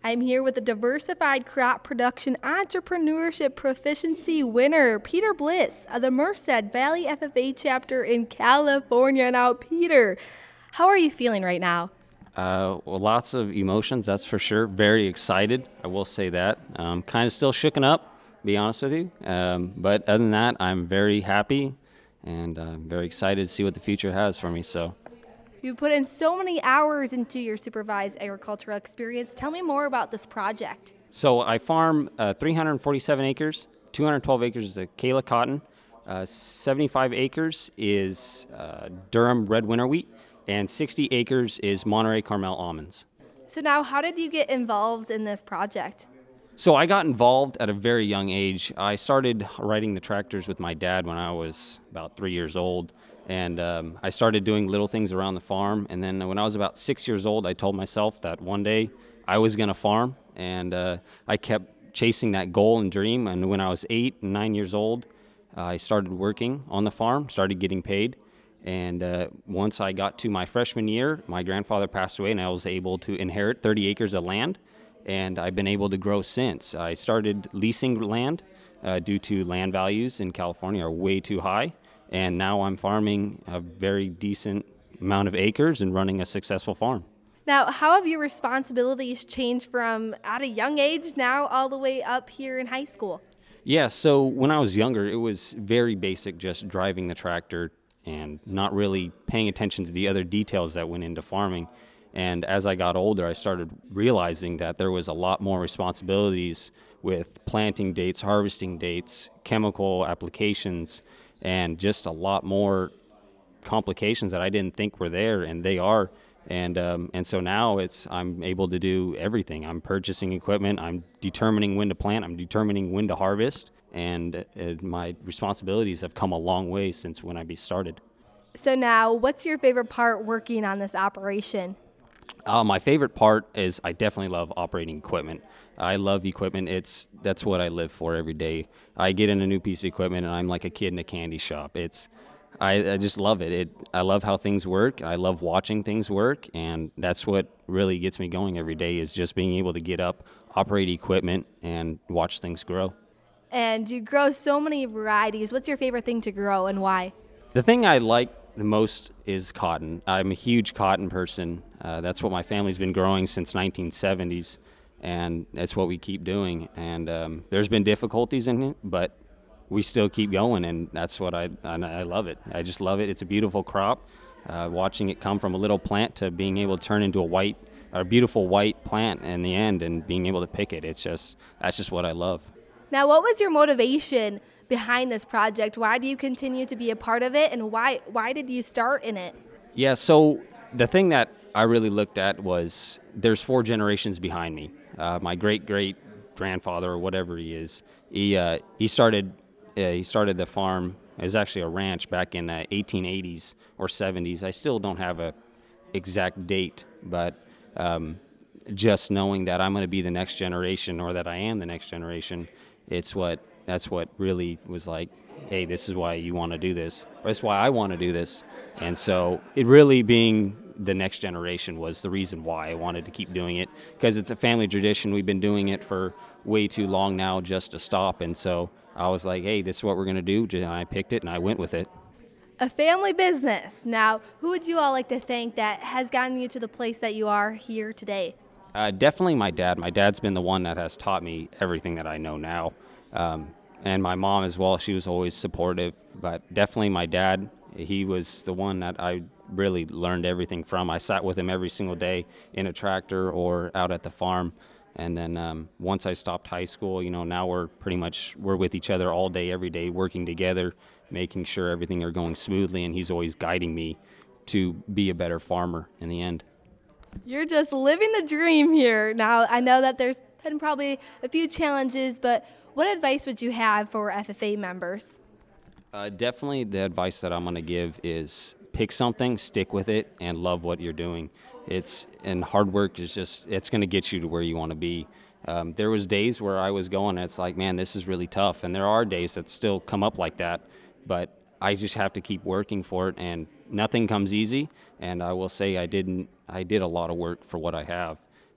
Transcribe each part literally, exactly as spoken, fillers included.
I'm here with a diversified crop production entrepreneurship proficiency winner, Peter Bliss of the Merced Valley F F A chapter in California. Now, Peter, how are you feeling right now? Uh, well, lots of emotions, that's for sure. Very excited, I will say that. Um, kind of still shooken up, be honest with you. Um, but other than that, I'm very happy and uh, very excited to see what the future has for me. So. You put in so many hours into your supervised agricultural experience. Tell me more about this project. So I farm uh, three hundred forty-seven acres, two hundred twelve acres is Kayla cotton, uh, seventy-five acres is uh, Durham red winter wheat, and sixty acres is Monterey Carmel almonds. So now, how did you get involved in this project? So I got involved at a very young age. I started riding the tractors with my dad when I was about three years old. And um, I started doing little things around the farm. And then when I was about six years old, I told myself that one day I was going to farm. And uh, I kept chasing that goal and dream. And when I was eight and nine years old, uh, I started working on the farm, started getting paid. And uh, once I got to my freshman year, my grandfather passed away, and I was able to inherit thirty acres of land. And I've been able to grow since. I started leasing land uh, due to land values in California are way too high. And now I'm farming a very decent amount of acres and running a successful farm. Now, how have your responsibilities changed from at a young age now all the way up here in high school? Yeah, so when I was younger, it was very basic, just driving the tractor and not really paying attention to the other details that went into farming. And as I got older, I started realizing that there was a lot more responsibilities with planting dates, harvesting dates, chemical applications, and just a lot more complications that I didn't think were there, and they are. And um, and so now it's I'm able to do everything. I'm purchasing equipment. I'm determining when to plant. I'm determining when to harvest. And uh, my responsibilities have come a long way since when I started. So now, what's your favorite part working on this operation? Uh, my favorite part is I definitely love operating equipment. I love equipment. It's that's what I live for every day. I get in a new piece of equipment and I'm like a kid in a candy shop. It's I, I just love it. It I love how things work. I love watching things work, and that's what really gets me going every day is just being able to get up, operate equipment, and watch things grow. And you grow so many varieties. What's your favorite thing to grow and why? The thing I like the most is cotton. I'm a huge cotton person. Uh, that's what my family's been growing since nineteen seventies, and that's what we keep doing. And um, there's been difficulties in it, but we still keep going, and that's what I and I love it. I just love it. It's a beautiful crop. Uh, watching it come from a little plant to being able to turn into a white, a beautiful white plant in the end, and being able to pick it. It's just that's just what I love. Now, what was your motivation behind this project? Why do you continue to be a part of it, and why why did you start in it? Yeah, so the thing that I really looked at was there's four generations behind me. Uh, my great great grandfather or whatever he is, he uh, he started uh, he started the farm. It was actually a ranch back in the eighteen eighties or seventies. I still don't have a exact date, but um, just knowing that I'm going to be the next generation, or that I am the next generation, it's what that's what really was like, hey, this is why you want to do this. Or that's why I want to do this. And so it really being the next generation was the reason why I wanted to keep doing it, because it's a family tradition. We've been doing it for way too long now just to stop. And so I was like, hey, this is what we're going to do. And I picked it and I went with it. A family business. Now, who would you all like to thank that has gotten you to the place that you are here today? Uh, definitely my dad. My dad's been the one that has taught me everything that I know now. Um, and my mom as well. She was always supportive. But definitely my dad. He was the one that I really learned everything from. I sat with him every single day in a tractor or out at the farm. And then um, once I stopped high school, you know, now we're pretty much, we're with each other all day, every day, working together, making sure everything are going smoothly. And he's always guiding me to be a better farmer in the end. You're just living the dream here. Now, I know that there's been probably a few challenges, but what advice would you have for F F A members? Uh, definitely the advice that I'm going to give is pick something, stick with it, and love what you're doing. It's and hard work is just, it's going to get you to where you want to be. Um, there was days where I was going, and it's like, man, this is really tough. And there are days that still come up like that, but I just have to keep working for it, and nothing comes easy. And I will say I didn't, I did a lot of work for what I have.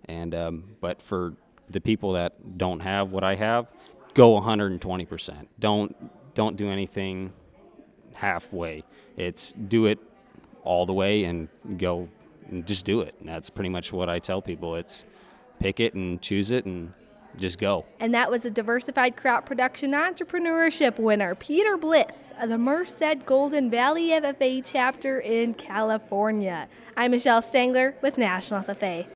And um, but for the people that don't have what I have, go one hundred twenty percent. Don't don't do anything halfway. It's do it all the way and go and just do it. And that's pretty much what I tell people. It's pick it and choose it and just go. And that was a Diversified Crop Production Entrepreneurship winner, Peter Bliss of the Merced Golden Valley F F A chapter in California. I'm Michelle Stangler with National F F A.